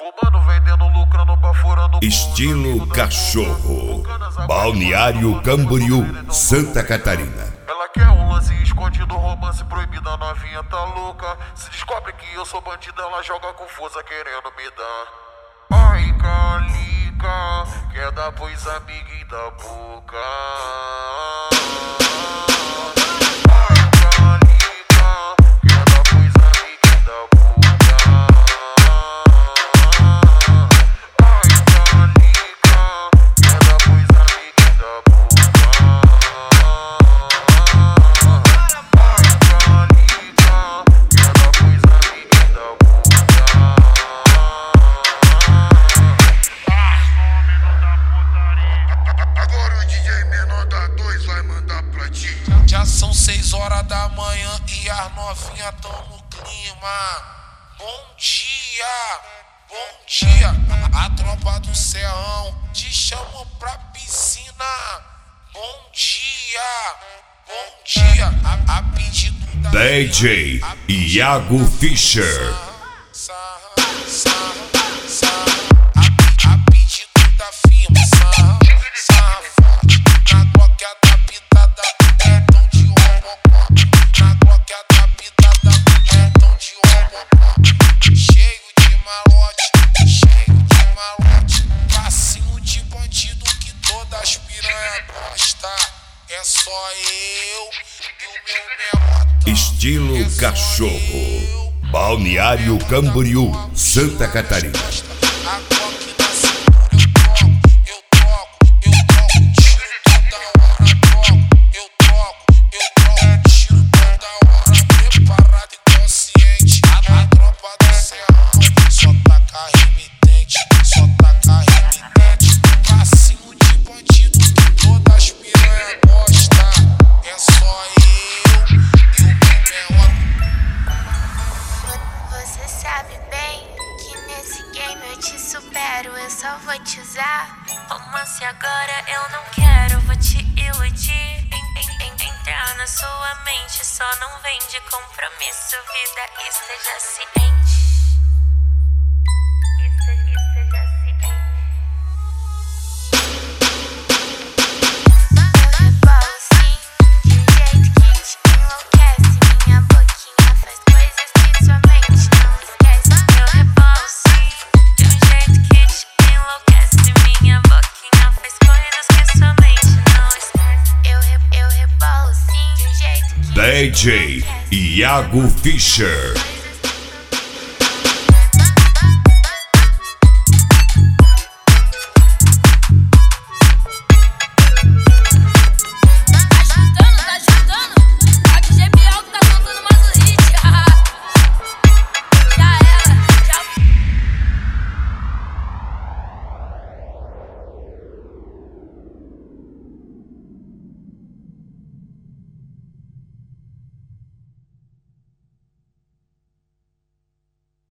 Fumando, vendendo, lucrando, baforando. Estilo cachorro. Balneário Camboriú, Santa Catarina. Ela quer um lance escondido, romance proibido, a novinha tá louca. Se descobre que eu sou bandido, ela joga com força querendo me dar. Ai, calica, quer dar pros amiguinhos da boca. Já são 6 horas da manhã e as novinhas tão no clima. Bom dia, a tropa do Serrão te chamam pra piscina. Bom dia, a pedido da DJ Iago Fischer. A pedido da firma, forte. Na Glock adaptada, tom de homocó. Na Glock adaptada, tom de homocó. Cheio de malote, passinho de bandido que todas as piranha gosta. É só eu e o meu menor. Estilo cachorro. Balneário Camboriú, Santa Catarina. Eu só vou te usar. Romance agora eu não quero, vou te iludir. Entrar na sua mente, só não vem de compromisso. Vida, esteja ciente. DJ Iago Fischer.